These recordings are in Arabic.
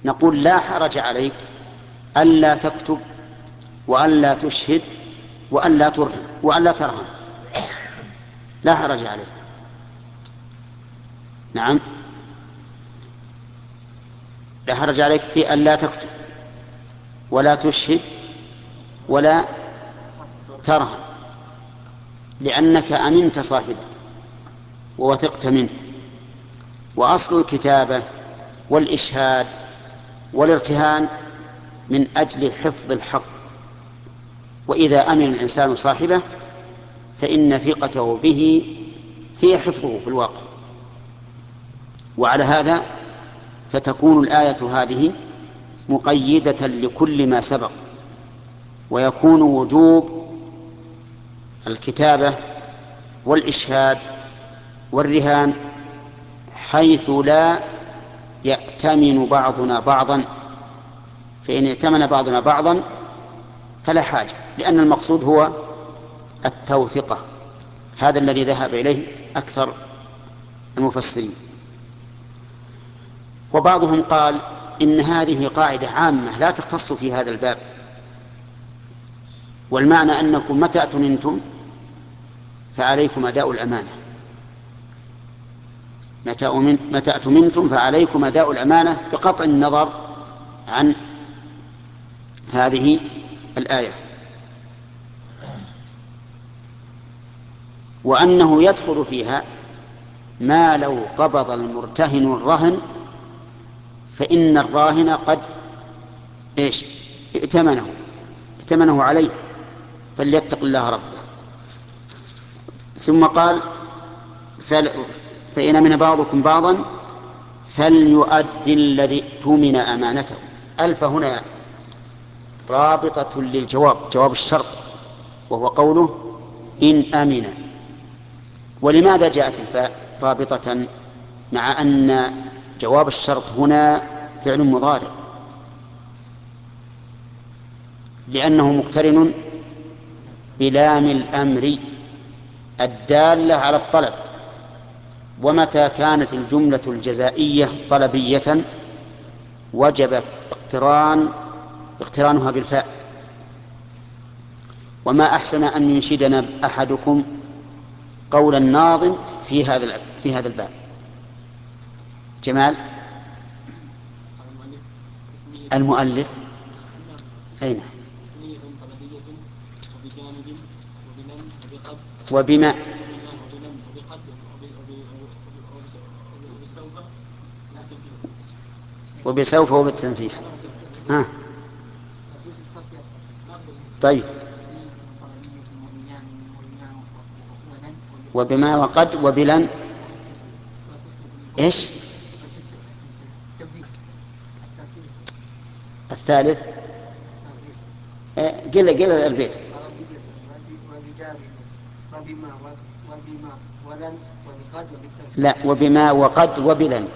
نقول لا حرج عليك ألا تكتب وألا تشهد وألا ترهن، لا حرج عليك. نعم، لا حرج عليك في ألا تكتب ولا تشهد ولا ترهن، لأنك أمنت صاحبه ووثقت منه. وأصل الكتابة والإشهاد والارتهان من أجل حفظ الحق، وإذا أمن الإنسان صاحبه فإن ثقته به هي حفظه في الواقع. وعلى هذا فتكون الآية هذه مقيدة لكل ما سبق، ويكون وجوب الكتابة والإشهاد والرهان حيث لا يأتمن بعضنا بعضا، فإن ائتمن بعضنا بعضا فلا حاجة، لأن المقصود هو التوثقة. هذا الذي ذهب إليه أكثر المفسرين. وبعضهم قال إن هذه قاعدة عامة لا تختص في هذا الباب، والمعنى أنكم متى أتمنتم فعليكم أداء الأمانة، متى أتمنتم فعليكم أداء الأمانة بقطع النظر عن هذه الآية. وأنه يدخل فيها ما لو قبض المرتهن الرهن فإن الراهن قد ائتمنه عليه فليتق الله ربه. ثم قال فإن من بعضكم بعضا فليؤدي الذي اؤتمن أمانته. ألف هنا رابطة للجواب، جواب الشرط، وهو قوله إن أمن. ولماذا جاءت الفاء رابطة مع أن جواب الشرط هنا فعل مضارع؟ لأنه مقترن بلام الأمر الدالة على الطلب، ومتى كانت الجملة الجزائية طلبية وجب اقترانها بالفاء. وما أحسن أن ينشدنا أحدكم قول الناظم في هذا الباب. جمال المؤلف أين؟ وبما وبسوف وبالتنفيس. طيب، وبما وقد وبلن إيش؟ الثالث قل البيت. لا، وبما وقد وبلن.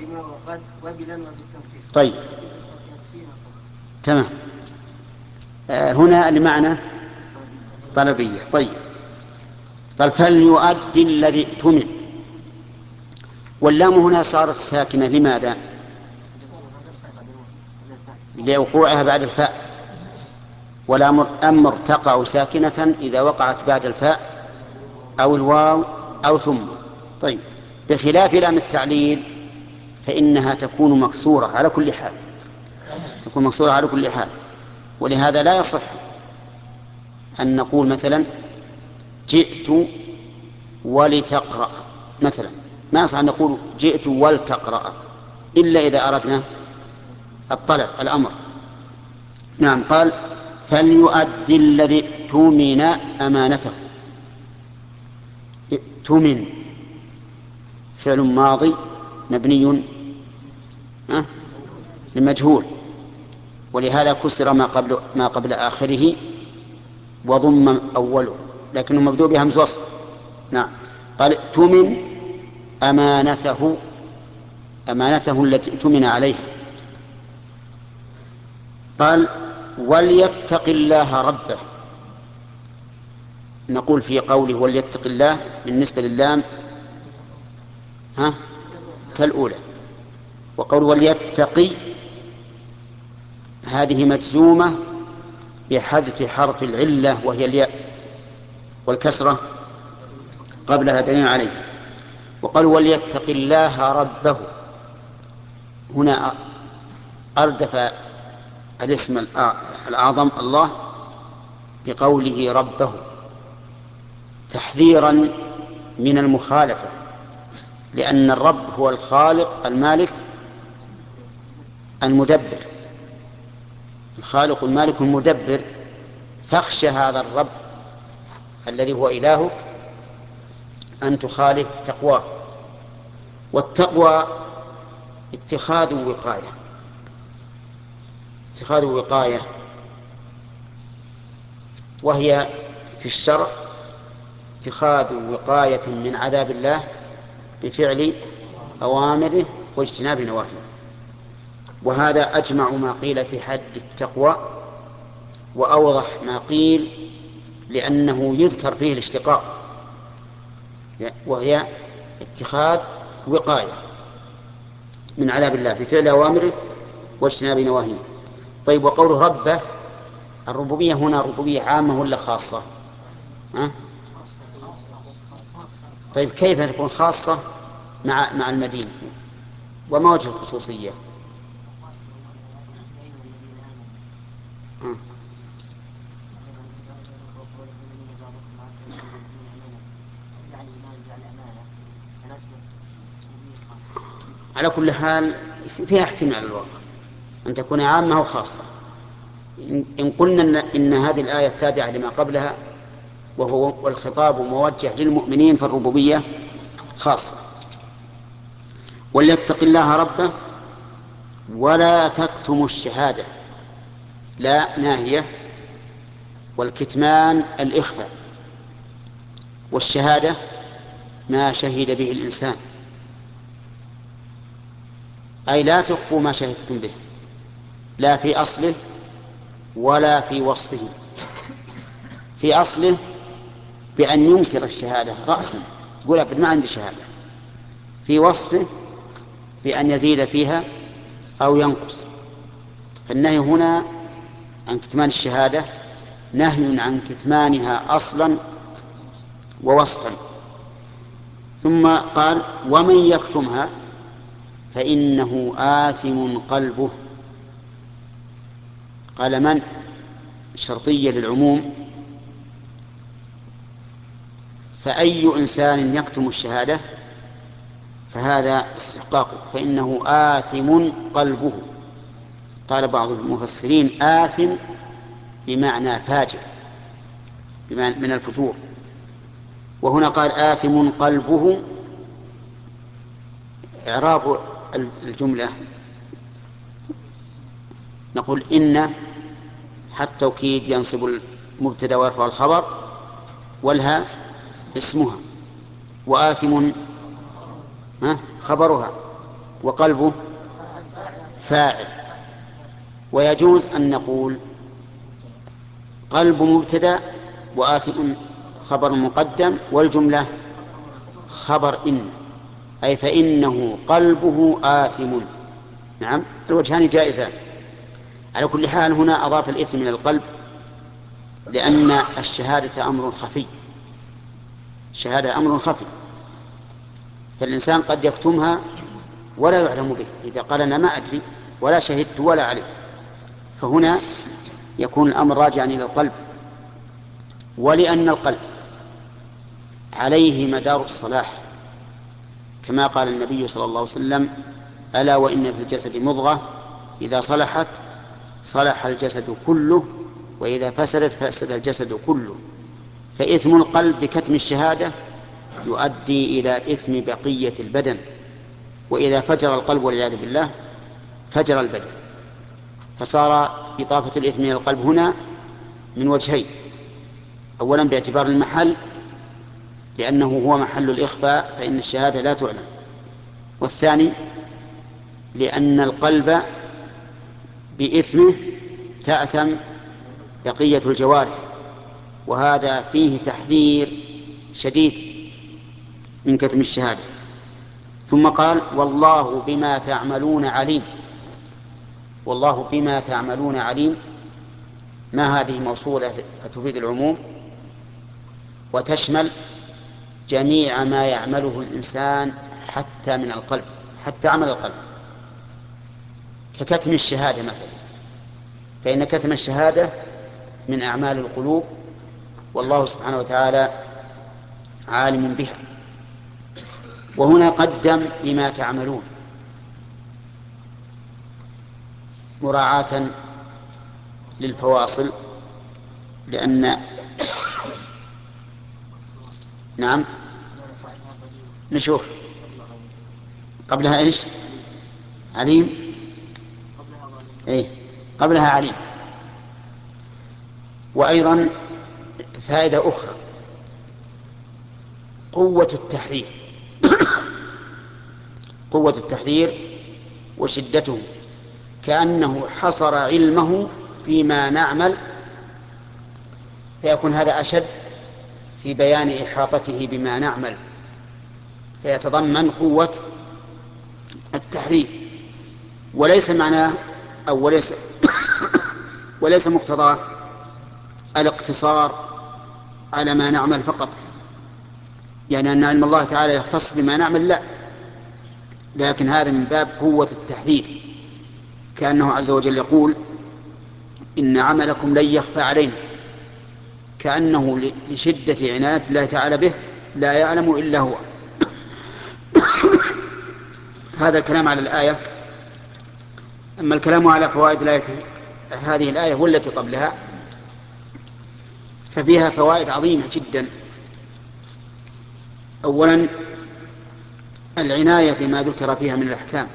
طيب، تمام. هنا المعنى طلبية. طيب، قال فليؤدي الذي اؤتمن. واللام هنا صارت ساكنة لماذا؟ لوقوعها بعد الفاء، ولام الأمر تقع ساكنة إذا وقعت بعد الفاء أو الواو أو ثم. طيب، بخلاف لام التعليل فإنها تكون مكسورة على كل حال، ولهذا لا يصح أن نقول مثلا جئت ولتقرأ مثلا، ما يصح أن نقول جئت ولتقرأ إلا إذا أردنا الطلب الأمر. نعم، قال فليؤدي الذي اؤتمن أمانته. اؤتمن فعل ماضي مبني للمجهول، ولهذا كسر ما قبل آخره وضم أوله، لكنه مبدوء بهمز وصل. نعم، قال اؤتمن أمانته التي اؤتمن عليها. قال وليتق الله ربه. نقول في قوله وليتق الله بالنسبة للام كالأولى، وقوله وليتقي هذه مجزومة بحذف حرف العلة وهي الياء، والكسرة قبلها دليل عليه. وقال وليتق الله ربه، هنا أردف الاسم الأعظم الله بقوله ربه تحذيرا من المخالفة، لأن الرب هو الخالق المالك المدبر، الخالق المالك المدبر، فاخشى هذا الرب الذي هو إلهك أن تخالف تقواه. والتقوى اتخاذ وقاية، اتخاذ وقاية، وهي في الشرع اتخاذ وقاية من عذاب الله بفعل أوامره واجتناب نواهيه. وهذا أجمع ما قيل في حد التقوى وأوضح ما قيل، لأنه يذكر فيه الاشتقاق، وهي اتخاذ وقاية من عذاب الله بفعل أوامره واجتناب نواهيه. طيب، وقوله ربه، الربوبية هنا ربوبية عامة ولا خاصة؟ طيب، كيف تكون خاصة مع المدين؟ وما وجه الخصوصية؟ على كل حال فيها احتمال الواقع أن تكون عامة وخاصة. إن قلنا إن هذه الآية تابعة لما قبلها والخطاب موجه للمؤمنين، فالربوبية خاصة. وليتق الله ربه ولا تكتموا الشهادة، لا ناهية، والكتمان الإخفاء، والشهادة ما شهد به الإنسان، أي لا تخفوا ما شهدتم به، لا في أصله ولا في وصفه. في أصله بأن ينكر الشهادة رأسا، تقول أبد ما عندي شهادة. في وصفه بأن يزيد فيها أو ينقص. فالنهي هنا عن كتمان الشهادة نهي عن كتمانها أصلا ووصفا. ثم قال ومن يكتمها فإنه آثم قلبه. قال من شرطية للعموم، فأي إنسان يكتم الشهادة فهذا استحقاقه، فإنه آثم قلبه. قال بعض المفسرين آثم بمعنى فاجر، بمعنى من الفجور. وهنا قال آثم قلبه. إعراب الجملة نقول إن حتى التوكيد ينصب المبتدأ ويرفع الخبر، والها اسمها، وآثم خبرها، وقلبه فاعل. ويجوز أن نقول قلب مبتدأ وآثم خبر مقدم، والجملة خبر إن، أي فإنه قلبه آثم. نعم، الوجهان جائزان. على كل حال هنا أضاف الإثم إلى القلب، لأن الشهادة أمر خفي، الشهادة أمر خفي، فالإنسان قد يكتمها ولا يعلم به، إذا قال أنا ما أدري ولا شهدت ولا علم. فهنا يكون الأمر راجعا إلى القلب، ولأن القلب عليه مدار الصلاح، كما قال النبي صلى الله عليه وسلم ألا وإن في الجسد مضغة إذا صلحت صلح الجسد كله وإذا فسدت فسد الجسد كله. فإثم القلب بكتم الشهادة يؤدي إلى إثم بقية البدن، وإذا فجر القلب والعياذ بالله فجر البدن. فصار إضافة الإثم إلى القلب هنا من وجهين: أولا باعتبار المحل، لأنه هو محل الإخفاء فإن الشهادة لا تعلم، والثاني لأن القلب بإثمه تأثم بقية الجوارح، وهذا فيه تحذير شديد من كتم الشهادة. ثم قال والله بما تعملون عليم. والله بما تعملون عليم. ما هذه موصولة تفيد العموم وتشمل جميع ما يعمله الإنسان حتى من القلب، حتى عمل القلب، ككتم الشهادة مثلا، فإن كتم الشهادة من أعمال القلوب، والله سبحانه وتعالى عالم بها. وهنا قدم بما تعملون مراعاة للفواصل، لأن نعم نشوف قبلها إيش؟ عليم. إيه قبلها عليم. وأيضا فائدة أخرى، قوة التحذير قوة التحذير وشدته، كأنه حصر علمه فيما نعمل، فيكون هذا أشد في بيان إحاطته بما نعمل، فيتضمن قوة التحذير. وليس معناه أو وليس مقتضاه الاقتصار على ما نعمل فقط، يعني أن علم الله تعالى يختص بما نعمل، لا، لكن هذا من باب قوة التحذير، كأنه عز وجل يقول إن عملكم لن يخفى علينا، كأنه لشدة عناية الله تعالى به لا يعلم إلا هو. هذا الكلام على الآية. أما الكلام على فوائد الآية، هذه الآية والتي قبلها، ففيها فوائد عظيمة جدا. أولا العناية بما ذكر فيها من الأحكام.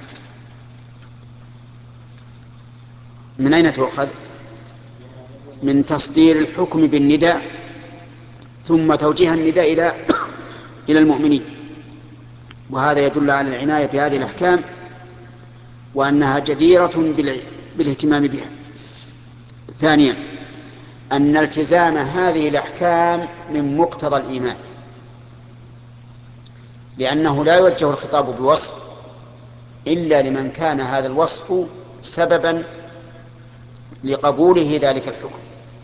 من أين تؤخذ؟ من تصدير الحكم بالنداء، ثم توجيه النداء إلى المؤمنين، وهذا يدل على العناية بهذه الأحكام وأنها جديرة بالاهتمام بها. ثانيا أن التزام هذه الأحكام من مقتضى الإيمان، لأنه لا يوجه الخطاب بوصف إلا لمن كان هذا الوصف سببا لقبوله ذلك الحكم.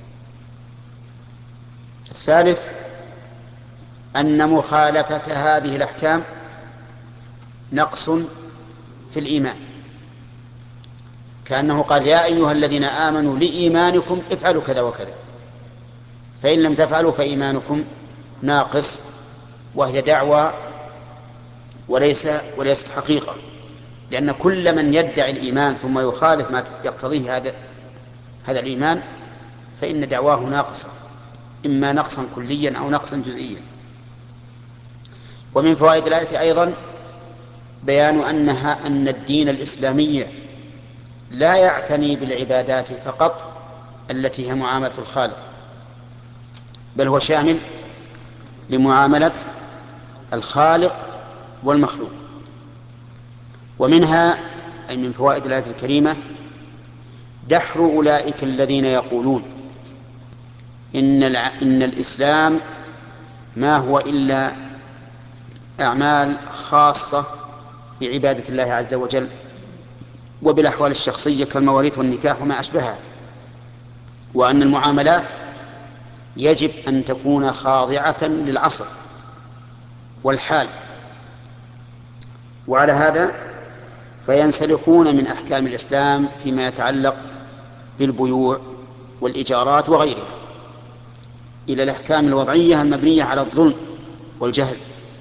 الثالث أن مخالفة هذه الأحكام نقص في الإيمان، كأنه قال يا أيها الذين آمنوا لإيمانكم افعلوا كذا وكذا، فإن لم تفعلوا فإيمانكم ناقص، وهي دعوى وليست حقيقة، لأن كل من يدعي الإيمان ثم يخالف ما يقتضيه هذا الإيمان فإن دعواه ناقصة، إما نقصا كليا أو نقصا جزئيا. ومن فوائد الآية أيضا بيان أن الدين الإسلامي لا يعتني بالعبادات فقط التي هي معاملة الخالق، بل هو شامل لمعاملة الخالق والمخلوق. ومنها أي من فوائد الآية الكريمة دحر أولئك الذين يقولون إن الإسلام ما هو إلا أعمال خاصة بعبادة الله عز وجل وبالأحوال الشخصية كالمواريث والنكاح وما أشبهها، وأن المعاملات يجب أن تكون خاضعة للعصر والحال. وعلى هذا فينسلخون من أحكام الإسلام فيما يتعلق بالبيوع والإيجارات وغيرها إلى الأحكام الوضعية المبنية على الظلم والجهل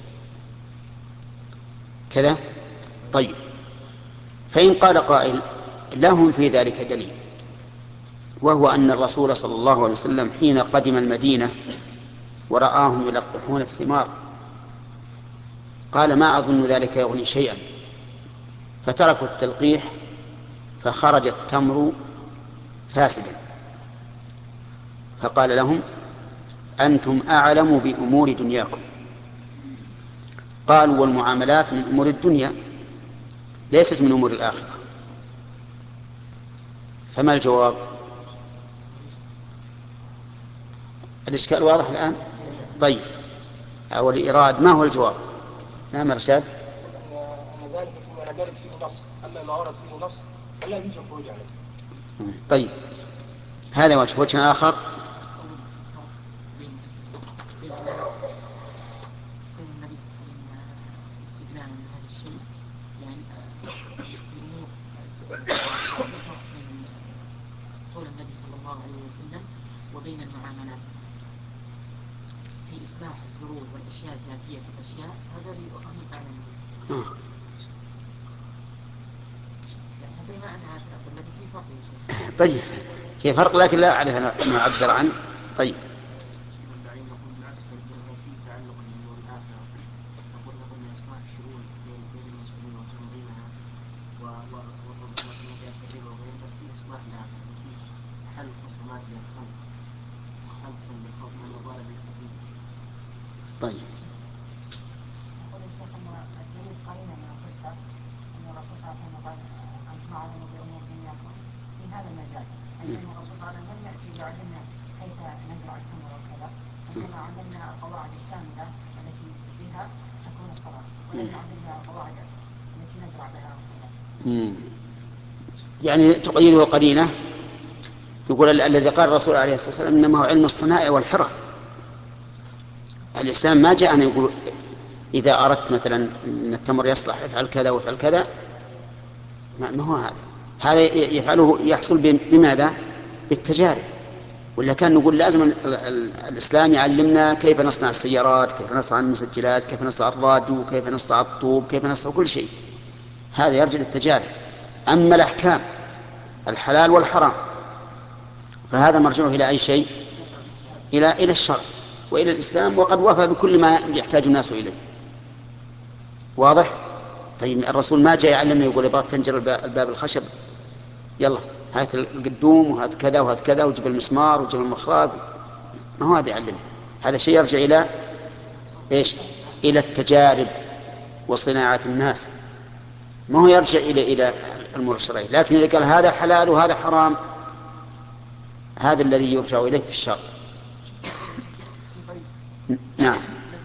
كذا. طيب، فإن قال قائل لهم في ذلك دليل، وهو أن الرسول صلى الله عليه وسلم حين قدم المدينة ورآهم يلقحون الثمار قال ما أظن ذلك يغني شيئا، فتركوا التلقيح فخرج التمر فاسدا، فقال لهم أنتم أعلم بأمور دنياكم. قالوا والمعاملات من أمور الدنيا ليست من أمور الآخرة، فما الجواب؟ الإشكال واضح الآن؟ طيب، أو الإيراد ما هو الجواب؟ نعم رشاد. أن ذلك فيما لم يرد فيه نص، أما ما ورد فيه نص لا يجوز الخروج عليه. طيب هذا وجه آخر. استدلالا بهذا الشيء يعني في الأمور بين قول النبي صلى الله عليه وسلم وبين المعاملات في إصلاح الزروع والأشياء الذاتية في الأشياء، هذا لأخذ أعلم به. هذا ما أنا عارف الذي في فرق يا شيخ. طيب في فرق لكن لا أعرف أن أعبر عنه. طيب طيب يقول الشيخ أن الدليل قرينة من القصة أن الرسول صلى الله عليه وسلم قال أنتم أعلم بأمور دنياكم في هذا المجال، أي أن الرسول صلى الله عليه وسلم لم يأتي ليعلمنا كيف نزرع التمر وكذا، إنما علمنا القواعد الشاملة التي بها تكون الصلاة، ولم يعلمنا القواعد التي نزرع بها وكذا. يعني تقيده القرينة، يقول الذي قال الرسول عليه الصلاة والسلام إنما هو علم الصناعة والحرف. الإسلام ما جاء أن يقول إذا أردت مثلا أن التمر يصلح افعل كذا وافعل كذا، ما هو هذا يفعله يحصل بماذا؟ بالتجارب. ولا كان نقول لازم الإسلام يعلمنا كيف نصنع السيارات، كيف نصنع المسجلات، كيف نصنع الراديو، كيف نصنع الطوب، كيف نصنع كل شيء. هذا يرجع للتجارب. أما الأحكام الحلال والحرام فهذا مرجعه إلى أي شيء؟ إلى الشرع وإلى الإسلام، وقد وفى بكل ما يحتاج الناس إليه. واضح؟ طيب الرسول ما جاء يعلمنا يقول يبغى تنجر الباب الخشب يلا هات القدوم وهات كذا وهات كذا وجب المسمار وجب المخراج، ما هو هذا يعلمنا. هذا شيء يرجع إلى إيش؟ إلى التجارب وصناعة الناس، ما هو يرجع إلى الأمور الشرعية. لكن إذا قال هذا حلال وهذا حرام هذا الذي يرجع إليه في الشرع. نعم.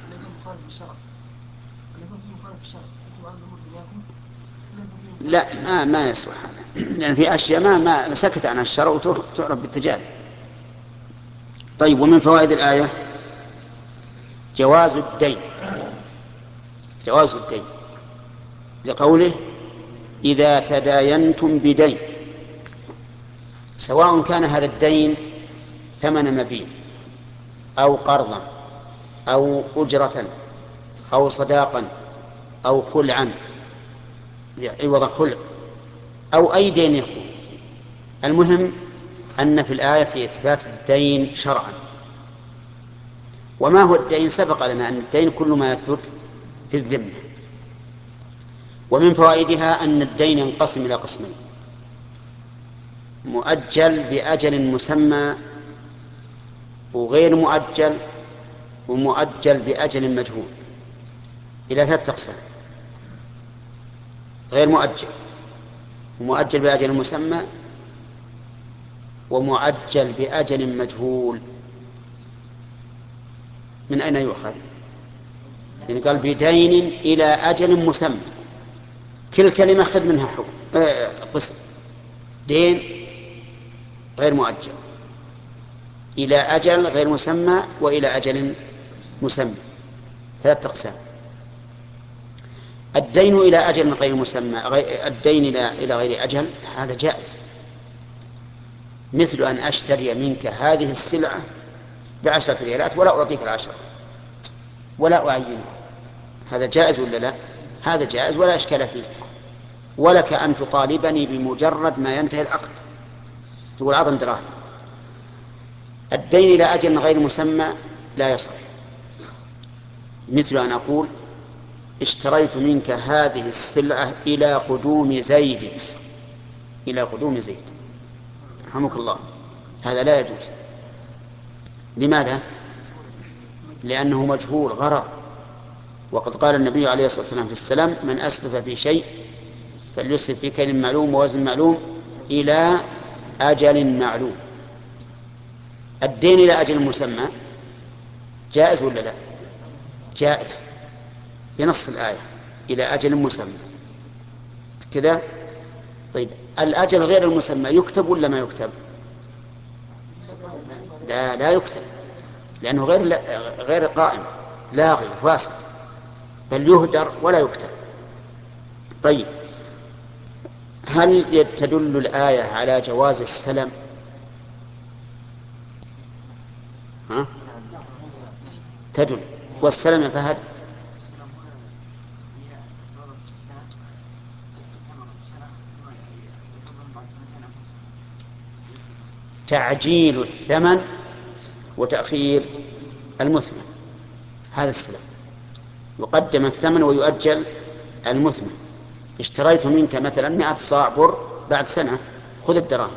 لا ما يصلح هذا، لأن في أشياء ما سكت عنها الشرع وتعرف بالتجارب. طيب ومن فوائد الآية جواز الدين، جواز الدين لقوله إذا تداينتم بدين، سواء كان هذا الدين ثمن مبيع أو قرضا أو أجرة أو صداقا أو خلعا عوض خلع أو أي دين يكون. المهم أن في الآية إثبات الدين شرعا. وما هو الدين؟ سبق لنا أن الدين كل ما يثبت في الذمة. ومن فوائدها أن الدين ينقسم إلى قسمين: مؤجل بأجل مسمى، وغير مؤجل، ومؤجل بأجل مجهول، إلى 3 أقسام: غير مؤجل، ومؤجل بأجل مسمى، ومؤجل بأجل مجهول. من أين يؤخذ؟ يعني قال بدين إلى أجل مسمى، كل كلمة خذ منها حكم قسم: دين غير مؤجل، إلى أجل غير مسمى، وإلى أجل مسمى، 3 أقسام. الدين إلى أجل غير مسمى، الدين إلى غير أجل، هذا جائز، مثل أن أشتري منك هذه السلعة ب10 ريالات ولا أعطيك 10 ولا أعينها، هذا جائز ولا لا؟ هذا جائز ولا إشكال فيه. ولك أن تطالبني بمجرد ما ينتهي العقد، تقول أعطني دراهم. الدين إلى أجل غير مسمى لا يصح، مثل أن أقول اشتريت منك هذه السلعة إلى قدوم زيد، إلى قدوم زيد، رحمك الله، هذا لا يجوز. لماذا؟ لأنه مجهول غرر، وقد قال النبي عليه الصلاة والسلام في السلام: من أسلف في شيء فليسلف في كيل معلوم ووزن معلوم إلى أجل معلوم. الدين إلى أجل مسمى جائز ولا لا؟ جائز بنص الآية: إلى أجل مسمى كذا. طيب الأجل غير المسمى يكتب ولا ما يكتب؟ لا يكتب، لأنه غير قائم، لاغي فاسد، بل يهدر ولا يكتب. طيب هل تدل الآية على جواز السلم؟ ها؟ تدل. والسلم يا فهد؟ تعجيل الثمن وتأخير المثمن، هذا السلم. يقدم الثمن ويؤجل المثمن. اشتريت منك مثلا 100 صاع بر، بعد سنة خذ الدراهم،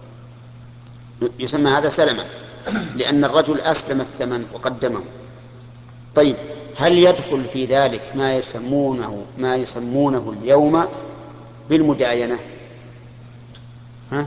يسمى هذا سلما، لأن الرجل أسلم الثمن وقدمه. طيب هل يدخل في ذلك ما يسمونه اليوم بالمداينة؟ ها؟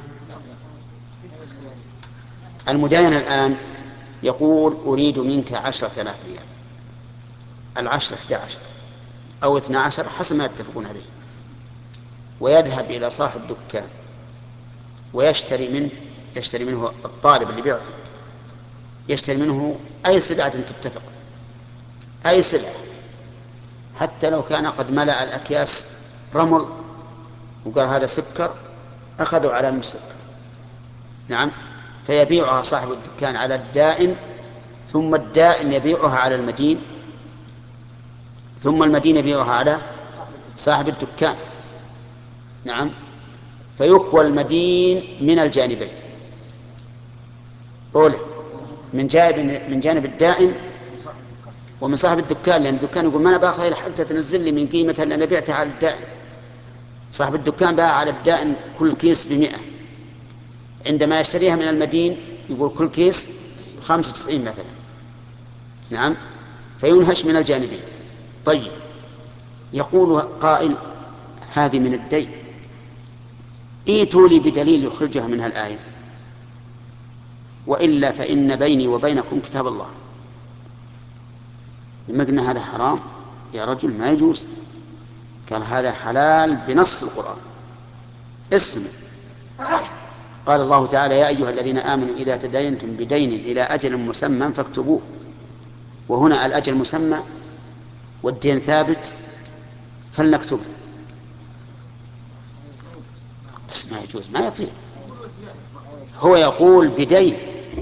المداينة الآن يقول أريد منك 10,000 ريال، 10 11 أو 12 حسب ما يتفقون عليه، ويذهب إلى صاحب الدكان ويشتري منه الطالب اللي بيعطي، يشتري منه أي سلعة تتفق، أي سلعة، حتى لو كان قد ملأ الأكياس رمل وقال هذا سكر، أخذوا على المسكر. نعم، فيبيعها صاحب الدكان على الدائن، ثم الدائن يبيعها على المدين، ثم المدين يبيعها على صاحب الدكان. نعم، فيكوى المدين من الجانبين، أولا من جانب الدائن ومن صاحب الدكان، لأن الدكان يقول ما أنا باخذها إلا حتى تنزل لي من قيمتها اللي أنا بعتها على الدائن. صاحب الدكان باع على الدائن كل كيس ب100، عندما يشتريها من المدين يقول كل كيس 95 مثلا. نعم، فينهش من الجانبين. طيب يقول قائل هذه من الدين، ائتوا لي بدليل يخرجها منها الآية، وإلا فإن بيني وبينكم كتاب الله. لما قلنا هذا حرام يا رجل ما يجوز، قال هذا حلال بنص القرآن. اسمع، قال الله تعالى يا أيها الذين آمنوا إذا تداينتم بدين إلى أجل مسمى فاكتبوه، وهنا الأجل مسمى والدين ثابت فلنكتبه. بس ما يجوز، ما يطيع. هو يقول بدين،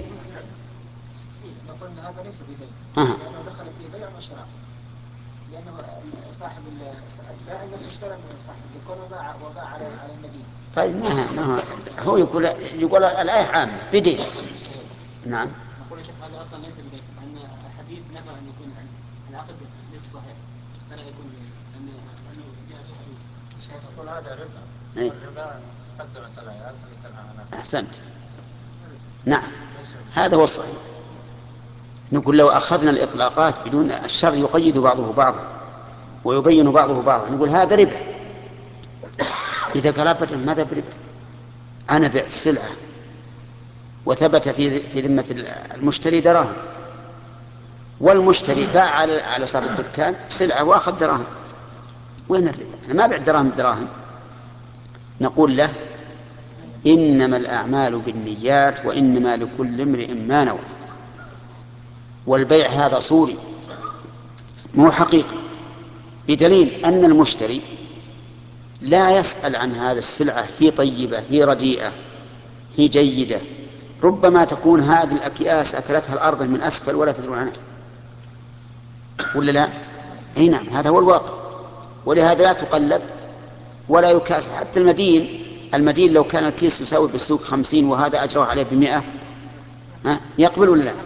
قلنا هذا ليس بدين، أه. لأنه دخل في بيع وشراء، لأنه صاحب البائع نفسه اشترى من صاحب الدكان وباع على المدينة. طيب ما هو يقول الآية عامة بدين. نعم. نقول يا شيخ هذا أصلا ليس بدين، لأن الحديث نفى أن يكون العقد ليس صحيح، فلا يكون بدين، لأنه جاء في حديث. الشيخ يقول هذا ربا، الربا قدمت الآيات التي تنهى عنها. أحسنت. نعم، هذا هو الصحيح. نقول لو أخذنا الإطلاقات بدون الشر يقيد بعضه بعضا ويبين بعضه بعضا، نقول هذا ربا. إذا قال أبدا ماذا بربا؟ أنا بعت سلعة وثبت في ذمة المشتري دراهم، والمشتري باع على صاحب الدكان سلعة وأخذ دراهم، وين الربا؟ أنا ما بعت دراهم. نقول له إنما الأعمال بالنيات وإنما لكل امرئ ما نوى، والبيع هذا صوري مو حقيقي، بدليل أن المشتري لا يسأل عن هذا السلعة هي طيبة هي رديئة هي جيدة، ربما تكون هذه الأكياس أكلتها الأرض من أسفل ولا تدرون عنها، ولا لا؟ أي نعم، هذا هو الواقع. ولهذا لا تقلب ولا يكاس. حتى المدين لو كان الكيس يساوي بالسوق 50 وهذا أجره عليه ب100، يقبل ولا لا؟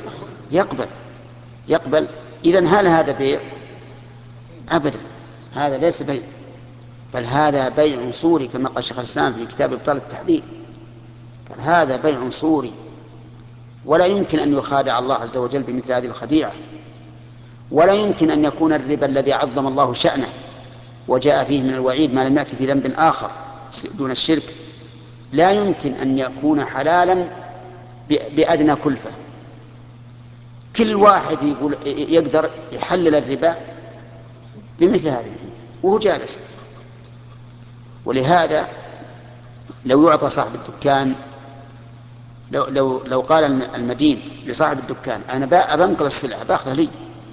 يقبل. إذن هل هذا بيع؟ أبدا، هذا ليس بيع، بل هذا بيع صوري كما قال شيخ الإسلام في كتاب إبطال التحليل، قال هذا بيع صوري، ولا يمكن أن يخادع الله عز وجل بمثل هذه الخديعة، ولا يمكن أن يكون الربا الذي عظم الله شأنه وجاء فيه من الوعيد ما لم يأتي في ذنب آخر دون الشرك، لا يمكن أن يكون حلالا بأدنى كلفة. كل واحد يقدر يحلل الربا بمثل هذه وهو جالس. ولهذا لو يعطى صاحب الدكان، لو قال المدين لصاحب الدكان أنا بنقل السلعة باخذها لي،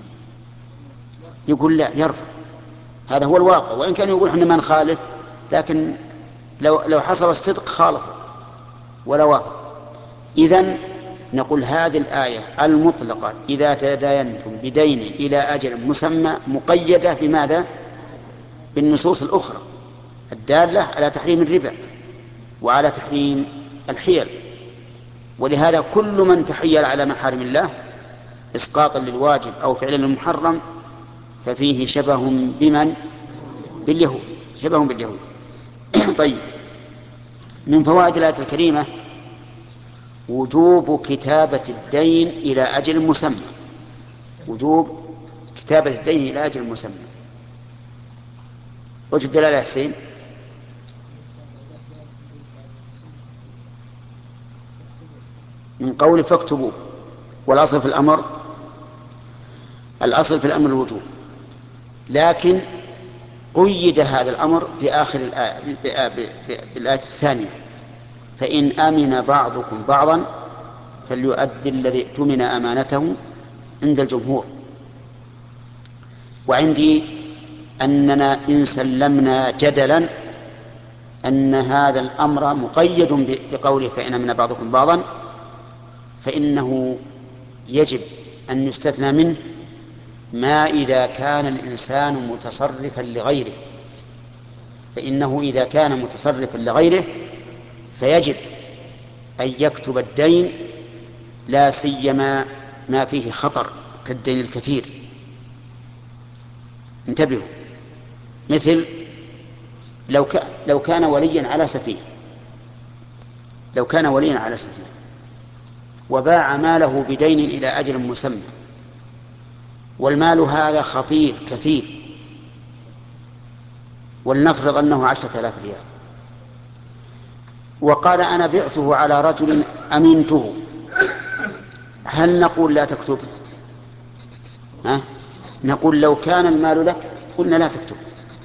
يقول لا، يرفض. هذا هو الواقع، وإن كان يقول احنا ما نخالف، لكن لو حصل الصدق خالف ولا وافق. إذن نقول هذه الآية المطلقة إذا تداينتم بدين إلى أجل مسمى مقيدة بماذا؟ بالنصوص الأخرى الدالة على تحريم الربا وعلى تحريم الحيل. ولهذا كل من تحيل على محارم الله إسقاطا للواجب أو فعلا للمحرم ففيه شبه بمن؟ باليهود، شبه باليهود. طيب، من فوائد الآية الكريمة وجوب كتابة الدين إلى أجل مسمى، وجوب كتابة الدين إلى أجل مسمى. وجه الدلالة يا حسين؟ من قول فاكتبوه، والأصل في الأمر، الأصل في الأمر الوجوب، لكن قيد هذا الأمر بآخر الآية بالآية الثانية: فإن أمن بعضكم بعضا فليؤدي الذي اؤتمن أمانته عند الجمهور. وعندي أننا إن سلمنا جدلا أن هذا الأمر مقيد بقوله فإن أمن بعضكم بعضا، فإنه يجب أن يستثنى منه ما إذا كان الإنسان متصرفا لغيره، فإنه إذا كان متصرفا لغيره فيجب أن يكتب الدين، لا سيما ما فيه خطر كالدين الكثير. انتبهوا، مثل لو كان وليا على سفيه، لو كان وليا على سفيه وباع ماله بدين إلى أجل مسمى، والمال هذا خطير كثير، ولنفرض أنه 10,000 ريال، وقال أنا بعته على رجل أمنته، هل نقول لا تكتب؟ نقول لو كان المال لك قلنا لا تكتب،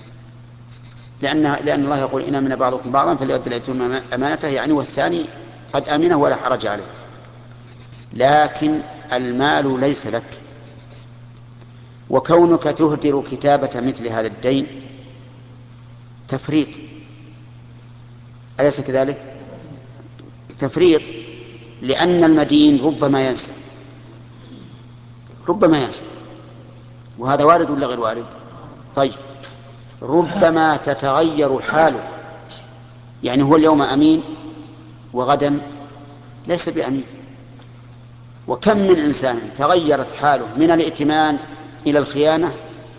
لأن الله يقول إن أمن بعضكم بعضا فليؤدي الذي اؤتمن أمانته، يعني والثاني قد أمنه ولا حرج عليه. لكن المال ليس لك، وكونك تهدر كتابة مثل هذا الدين تفريط، أليس كذلك؟ تفريط، لأن المدين ربما ينسى، ربما ينسى، وهذا وارد ولا غير وارد؟ طيب، ربما تتغير حاله، يعني هو اليوم أمين وغدا ليس بأمين. وكم من إنسان تغيرت حاله من الائتمان إلى الخيانة،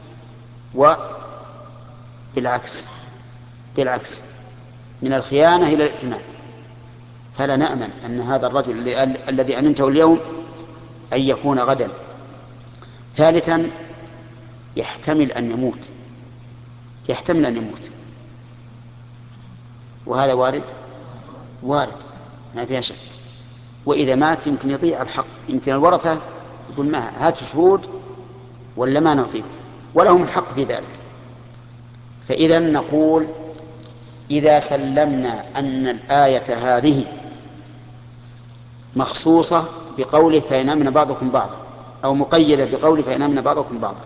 وبالعكس، بالعكس، من الخيانة إلى الائتمان. فلا نأمن أن هذا الرجل الذي أمنته اليوم أن يكون غدا. ثالثا، يحتمل أن يموت، يحتمل أن يموت، وهذا وارد، وارد ما فيها شك. وإذا مات يمكن يضيع الحق، يمكن الورثة يقول ما هاتوا شهود ولا ما نعطيكم، ولهم الحق في ذلك. فإذا نقول إذا سلمنا أن الآية هذه مخصوصة بقوله فإن أمن بعضكم بعضا، أو مقيدة بقوله فإن أمن بعضكم بعضا،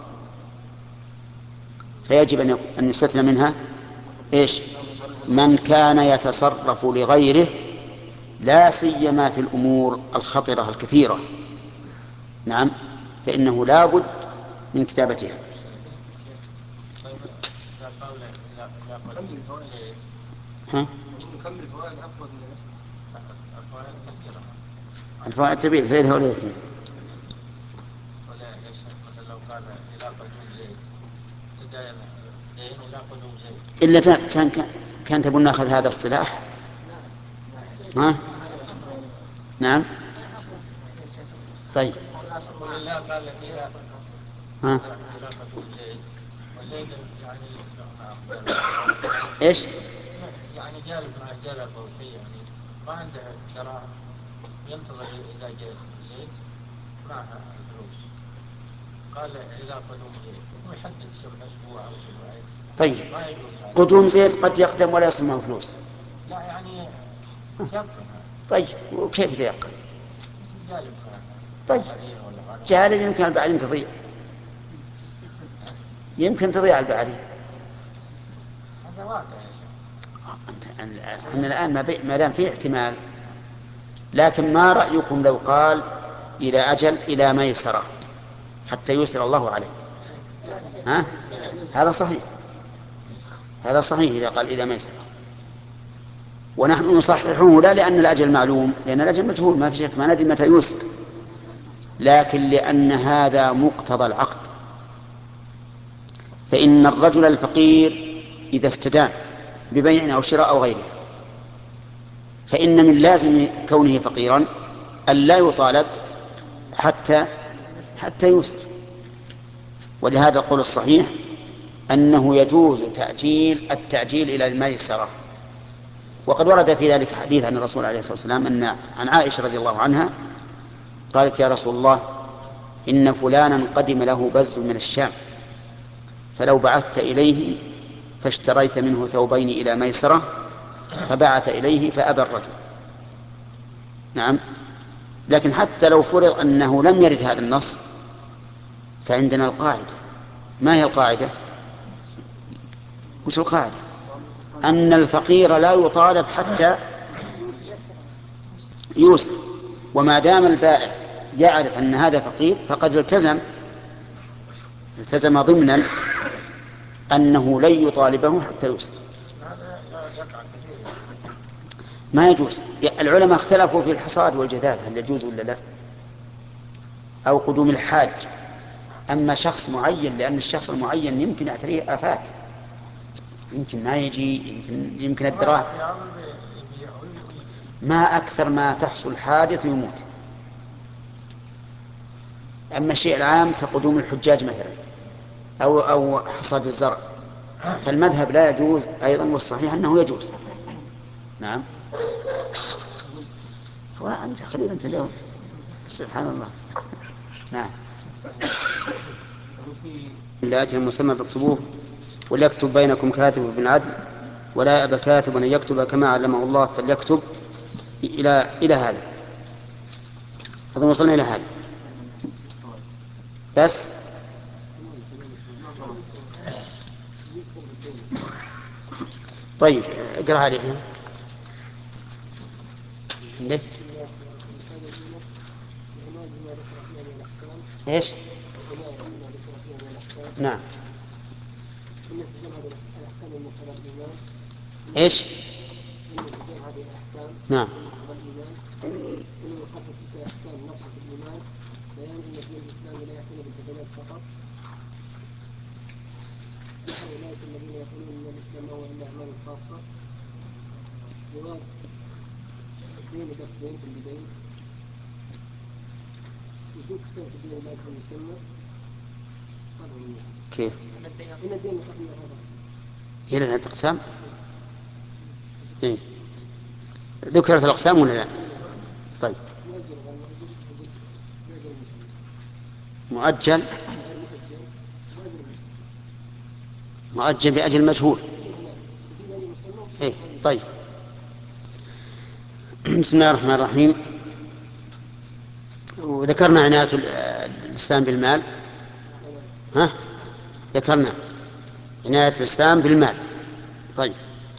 فيجب أن يستثنى منها إيش؟ من كان يتصرف لغيره، لا سيما في الأمور الخطرة الكثيرة، نعم، فإنه لا بد من كتابتها. ها؟ الفوائد تبين غير هؤلاء الاثنين. ولا يا شيخ مثلا لو قال إلى قدوم زيد تداين دين إلى قدوم زيد، إلا كان تبون ناخذ هذا اصطلاح. ها؟ نعم. طيب. لا قال إلى ها؟ إلى قدوم زيد، وزيد يعني إيش؟ يعني جالب معه جلب أو شيء، يعني ما عنده دراهم، ينتظر إذا جاء زيد معها الفلوس، قال إلى قدوم زيد ويحدد أسبوع أو أسبوعين. طيب، ما يجوز هذا. قدوم زيد قد يقدم ولا يصل معه فلوس. لا يعني تيقن. طيب وكيف يتيقن؟ جالب طيب جالب يمكن البعالين تضيع، يمكن تضيع البعالين. هذا واقع يا شيخ. احنا الآن ما دام فيه احتمال. لكن ما رأيكم لو قال إلى أجل إلى ميسرة حتى يسر الله عليه؟ ها؟ هذا صحيح، هذا صحيح إذا قال إذا ميسرة. ونحن نصححه لا لأن الأجل معلوم، لأن الأجل مجهول ما في شك، ما ندري متى يسر، لكن لأن هذا مقتضى العقد. فإن الرجل الفقير إذا استدان ببيع أو شراء أو غيره، فإن من لازم كونه فقيرا أن لا يطالب حتى يسر. ولهذا القول الصحيح أنه يجوز التعجيل إلى الميسرة. وقد ورد في ذلك حديث عن الرسول عليه الصلاة والسلام أن عن عائشة رضي الله عنها قالت: يا رسول الله، إن فلانا قدم له بزل من الشام، فلو بعثت إليه فاشتريت منه ثوبين إلى ميسرة، فبعث إليه فأبى الرجل. نعم. لكن حتى لو فرض أنه لم يرد هذا النص، فعندنا القاعدة. ما هي القاعدة؟ وش القاعدة؟ أن الفقير لا يطالب حتى يوسر. وما دام البائع يعرف أن هذا فقير فقد التزم ضمنا أنه لن يطالبه حتى يوسر. ما يجوز. العلماء اختلفوا في الحصاد والجذاذ هل يجوز ولا لا، أو قدوم الحاج. أما شخص معين، لأن الشخص المعين يمكن يعتريه آفات، يمكن ما يجي، يمكن الدراهم. ما أكثر ما تحصل حادث ويموت. أما الشيء العام كقدوم الحجاج مثلا أو حصاد الزرع، فالمذهب لا يجوز أيضا، والصحيح أنه يجوز. نعم. خلينا أنت اليوم. سبحان الله. نعم. اللاتي المسمى باكتبوه وليكتب بينكم كاتب بالعدل ولا يأبى كاتب أن يكتب كما علمه الله فليكتب إلى هذا. أظن وصلنا إلى هذا بس. طيب اقرأ عليه. عندك ايش؟ نعم. ايش؟ نعم. بيان أن دين الإسلام لا يعتني بالبدنات فقط، نحو أولئك الذين يقولون أن الإسلام هو إلا أعمال خاصة، جواز الدين بدين في البدين، وجود كتابة الدين لازم المسمى. كيف؟ إن الدين ينقسم إلى ثلاثة أقسام. إلى ثلاثة أقسام؟ إيه؟ ذكرت الأقسام ولا لا؟ طيب. مؤجل مؤجل بأجل مجهول. إيه؟ طيب. بسم الله الرحمن الرحيم. وذكرنا عناية الإسلام بالمال. ها؟ ذكرنا عناية الإسلام بالمال. طيب.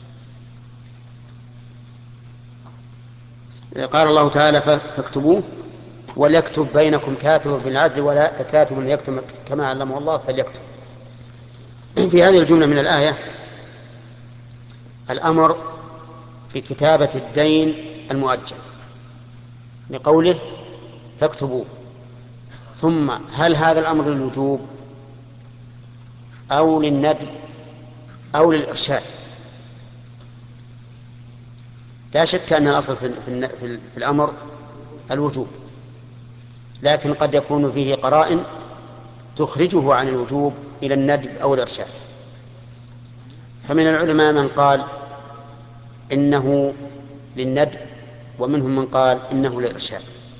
قال الله تعالى: فاكتبوه وليكتب بينكم كاتب بالعدل ولا كاتب يكتب كما علمه الله فليكتب. في هذه الجملة من الآية الأمر بكتابة الدين المؤجل لقوله فاكتبوه. ثم هل هذا الأمر للوجوب أو للندب أو للإرشاد؟ لا شك أن الأصل في الأمر الوجوب، لكن قد يكون فيه قرائن تخرجه عن الوجوب إلى الندب أو الإرشاد. فمن العلماء من قال إنه للندب، ومنهم من قال إنه للإرشاد.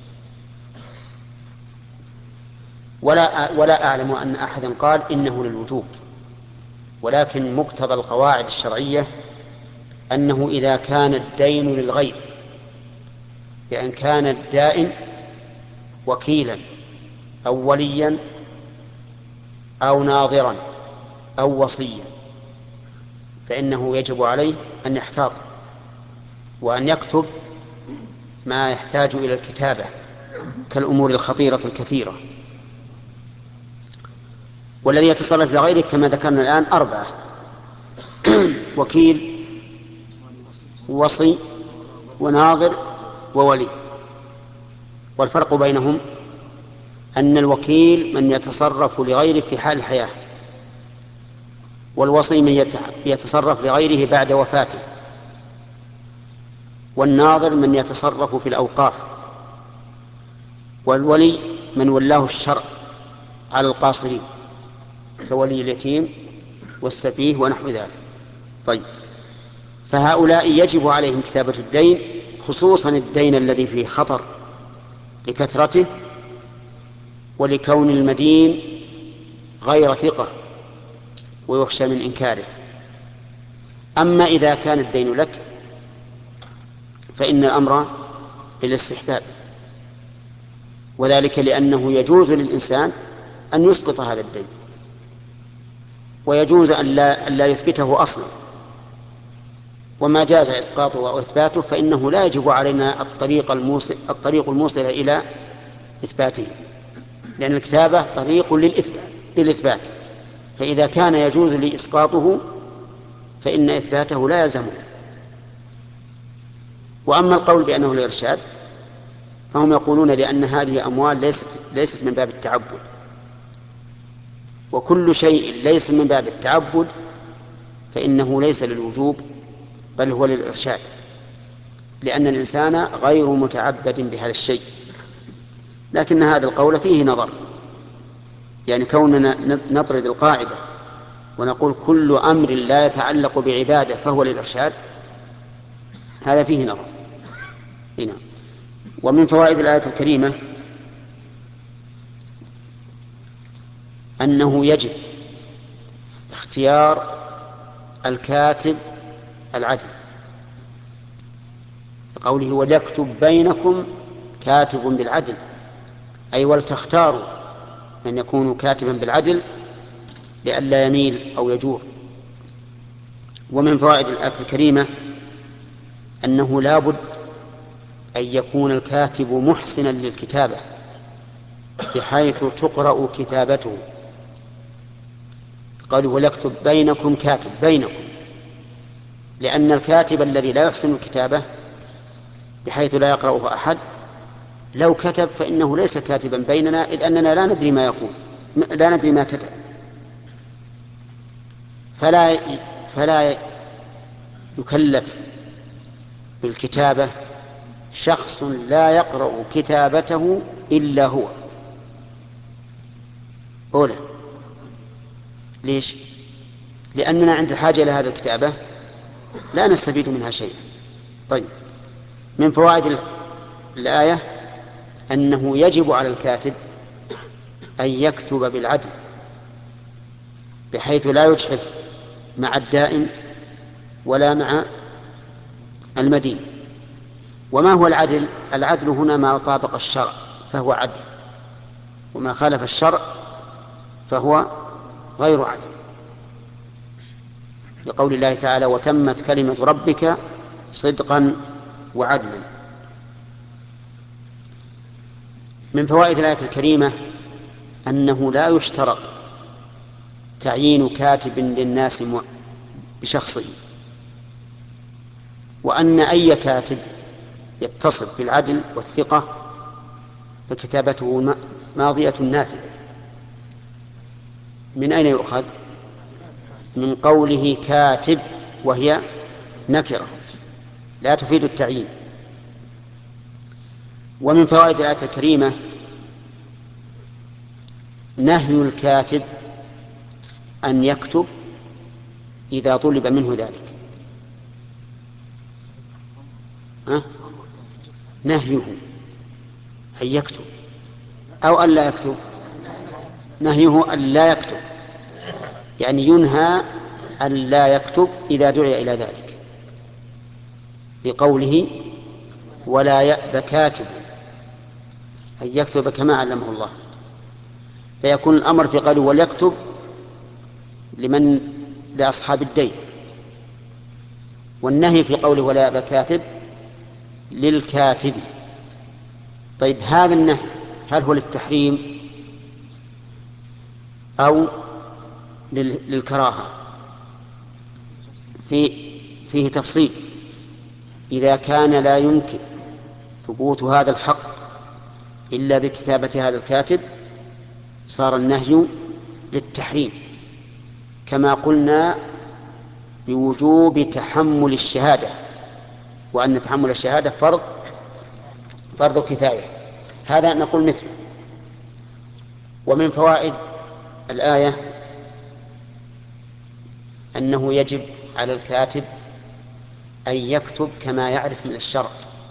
ولا أعلم أن أحدا قال إنه للوجوب، ولكن مقتضى القواعد الشرعية أنه إذا كان الدين للغير، بأن كان الدائن وكيلا أو وليا أو ناظرا أو وصيا، فإنه يجب عليه أن يحتاط وأن يكتب ما يحتاج إلى الكتابة كالأمور الخطيرة الكثيرة. والذي يتصرف لغيره كما ذكرنا الآن 4: وكيل، وصي، وناظر، وولي. والفرق بينهم أن الوكيل من يتصرف لغيره في حال الحياة، والوصي من يتصرف لغيره بعد وفاته، والناظر من يتصرف في الأوقاف، والولي من ولاه الشرع على القاصرين كولي اليتيم والسفيه ونحو ذلك. طيب، فهؤلاء يجب عليهم كتابة الدين، خصوصا الدين الذي فيه خطر لكثرته ولكون المدين غير ثقة ويخشى من إنكاره. أما إذا كان الدين لك فإن الأمر للاستحباب، وذلك لأنه يجوز للإنسان أن يسقط هذا الدين، ويجوز أن لا يثبته أصلا. وما جاز إسقاطه أو إثباته فإنه لا يجب علينا الطريق الموصل إلى إثباته، لأن الكتابة طريق للإثبات. فإذا كان يجوز لي إسقاطه فإن إثباته لا يلزمه. وأما القول بأنه الإرشاد فهم يقولون لأن هذه أموال ليست من باب التعبد، وكل شيء ليس من باب التعبد فإنه ليس للوجوب بل هو للإرشاد، لأن الإنسان غير متعبد بهذا الشيء. لكن هذا القول فيه نظر، يعني كوننا نطرد القاعدة ونقول كل أمر لا يتعلق بعبادة فهو للإرشاد، هذا فيه نظر هنا. ومن فوائد الآية الكريمة أنه يجب اختيار الكاتب العدل، قوله وليكتب بينكم كاتب بالعدل، أي ولتختاروا من يكون كاتبا بالعدل لئلا يميل أو يجور. ومن فوائد الآية الكريمة أنه لا بد أن يكون الكاتب محسنا للكتابة بحيث تقرأ كتابته، قالوا وليكتب بينكم كاتب، بينكم، لأن الكاتب الذي لا يحسن الكتابة بحيث لا يقرأه أحد لو كتب فإنه ليس كاتبا بيننا، إذ أننا لا ندري ما يقول، لا ندري ما كتب. فلا يكلف بالكتابة شخص لا يقرأ كتابته إلا هو. أولا، ليش؟ لأننا عند الحاجة إلى هذه الكتابة لا نستفيد منها شيئا. طيب، من فوائد الآية أنه يجب على الكاتب أن يكتب بالعدل بحيث لا يجحف مع الدائن ولا مع المدين. وما هو العدل؟ العدل هنا ما طابق الشرع فهو عدل، وما خالف الشرع فهو غير عدل، لقول الله تعالى وتمت كلمة ربك صدقا وعدلا. من فوائد الآية الكريمة أنه لا يشترط تعيين كاتب للناس بشخصه، وأن أي كاتب يتصف بالعدل والثقة فكتابته ماضية نافذة. من أين يؤخذ؟ من قوله كاتب وهي نكرة لا تفيد التعيين. ومن فوائد الآية الكريمة نهي الكاتب أن يكتب إذا طلب منه ذلك. نهيه أن يكتب أو أن لا يكتب، نهيه أن لا يكتب، يعني ينهى أن لا يكتب إذا دعي إلى ذلك. لقوله ولا يأب كاتب أن يكتب كما علمه الله، فيكون الأمر في قوله وليكتب لأصحاب الدين، والنهي في قوله ولا يأب كاتب للكاتب. طيب هذا النهي هل هو للتحريم أو للكراهة؟ فيه تفصيل. إذا كان لا يمكن ثبوت هذا الحق إلا بكتابة هذا الكاتب صار النهي للتحريم، كما قلنا بوجوب تحمل الشهادة، وأن تحمل الشهادة فرض كفاية، هذا نقول مثله. ومن فوائد الآية أنه يجب على الكاتب أن يكتب كما يعرف من الشرع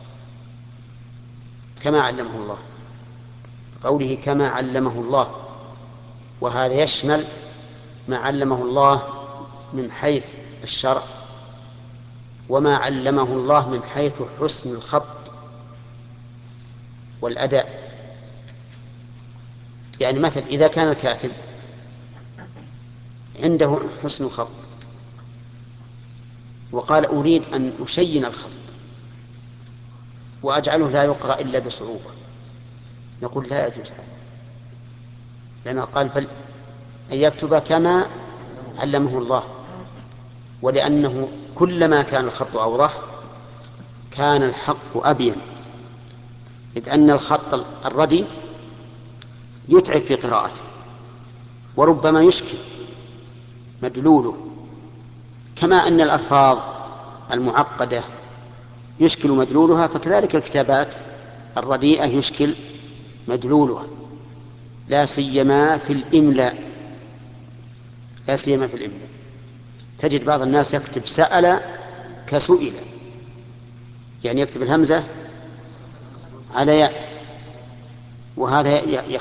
كما علمه الله، قوله كما علمه الله، وهذا يشمل ما علمه الله من حيث الشرع وما علمه الله من حيث حسن الخط والأداء. يعني مثل إذا كان الكاتب عنده حسن الخط وقال أريد أن أشين الخط وأجعله لا يقرأ إلا بصعوبة، نقول لا يجوز هذا، لأنه قال أن يكتب كما علمه الله، ولأنه كلما كان الخط أوضح كان الحق أبين، إذ أن الخط الردي يتعب في قراءته وربما يشكل مدلوله، كما أن الألفاظ المعقدة يشكل مدلولها، فكذلك الكتابات الرديئة يشكل مدلولها، لا سيما في الإملاء. تجد بعض الناس يكتب سأل كسئل، يعني يكتب الهمزة على ياء، وهذا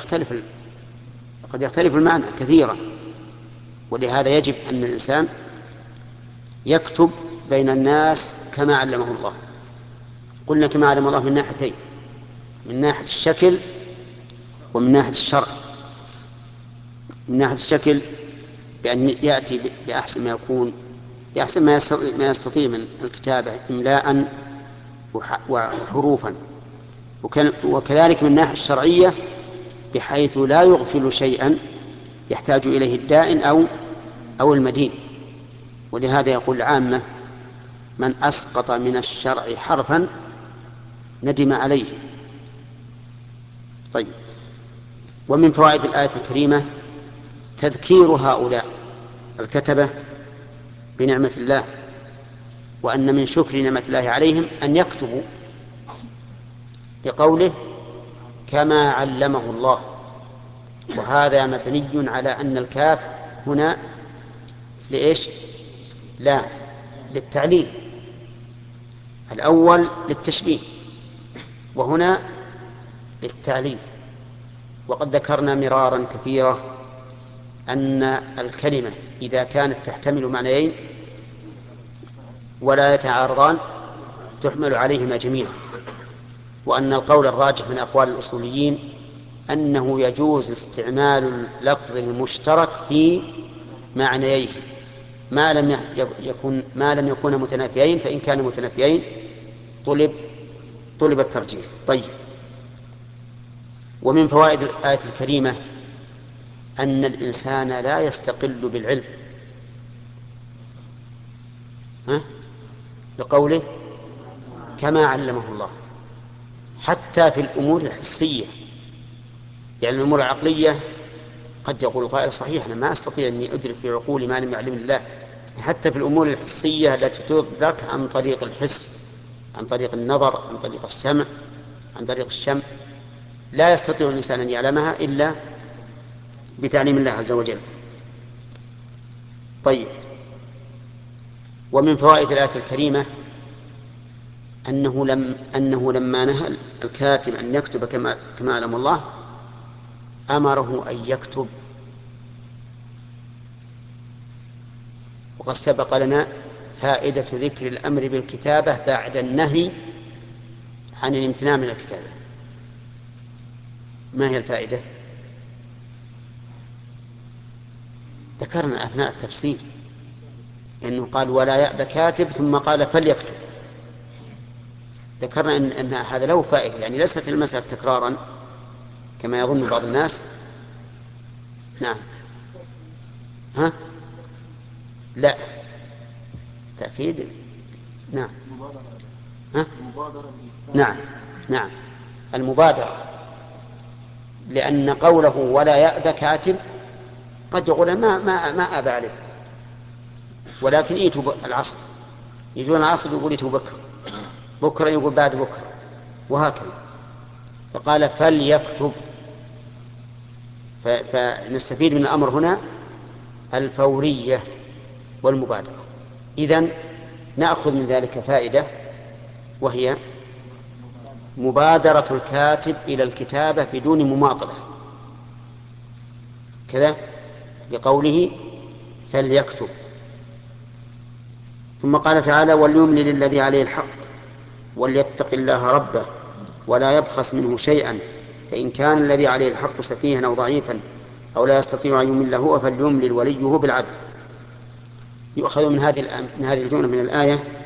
قد يختلف المعنى كثيرا، ولهذا يجب أن الإنسان يكتب بين الناس كما علمه الله. قلنا كما علم الله من ناحيتين، من ناحية الشكل ومن ناحية الشرع. من ناحية الشكل بأن يأتي بأحسن ما يكون، بأحسن ما يستطيع من الكتابة إملاء وحروفا، وكذلك من الناحية الشرعية بحيث لا يغفل شيئا يحتاج إليه الدائن أو المدين. ولهذا يقول العامة من أسقط من الشرع حرفا ندم عليه. طيب، ومن فوائد الآية الكريمة تذكير هؤلاء الكتبة بنعمة الله، وأن من شكر نعمة الله عليهم أن يكتبوا، لقوله كما علمه الله، وهذا مبني على أن الكاف هنا لإيش؟ لا، للتعليل، الأول للتشبيه وهنا للتعليل. وقد ذكرنا مرارا كثيرا أن الكلمة إذا كانت تحتمل معنيين ولا يتعارضان تحمل عليهما جميعا، وأن القول الراجح من أقوال الأصوليين أنه يجوز استعمال اللفظ المشترك في معنييه ما لم يكون متنافيين، فإن كانوا متنافيين طلب الترجيح. طيب، ومن فوائد الآية الكريمة أن الإنسان لا يستقل بالعلم، لقوله كما علمه الله، حتى في الأمور الحسية. يعني الأمور العقلية قد يقول قائل صحيح أنا ما أستطيع أني أدرك بعقولي ما لم يعلم الله، حتى في الأمور الحسية التي تدرك عن طريق الحس، عن طريق النظر، عن طريق السمع، عن طريق الشم، لا يستطيع الإنسان أن يعلمها إلا بتعليم الله عز وجل. طيب، ومن فوائد الآية الكريمة أنه لما نهى الكاتب أن يكتب كما علم الله أمره أن يكتب، وقد سبق لنا فائدة ذكر الأمر بالكتابة بعد النهي عن الامتناع من الكتابة. ما هي الفائدة؟ ذكرنا أثناء التفسير أنه قال ولا يأبى كاتب ثم قال فليكتب. ذكرنا أن هذا له فائدة، يعني ليست المسألة تكرارا كما يظن بعض الناس. نعم. ها؟ لا، تأكيد. نعم. ها؟ نعم. نعم، المبادرة، لأن قوله ولا يأبى كاتب قد يقول ما أبى عليه، ولكن ايتوا العصر، يجون العصر يقول ايتوا بكرة، بكرة يقول بعد بكرة، وهكذا. فقال فليكتب، فنستفيد من الأمر هنا الفورية والمبادرة. إذن نأخذ من ذلك فائدة، وهي مبادرة الكاتب إلى الكتابة بدون مماطلة كذا، بقوله فليكتب. ثم قال تعالى وليملل الذي عليه الحق وليتق الله ربه ولا يبخس منه شيئا فإن كان الذي عليه الحق سفيها أو ضعيفا أو لا يستطيع أن يمل هو فليملل وليه بالعدل. يؤخذ من هذه الجملة من الآية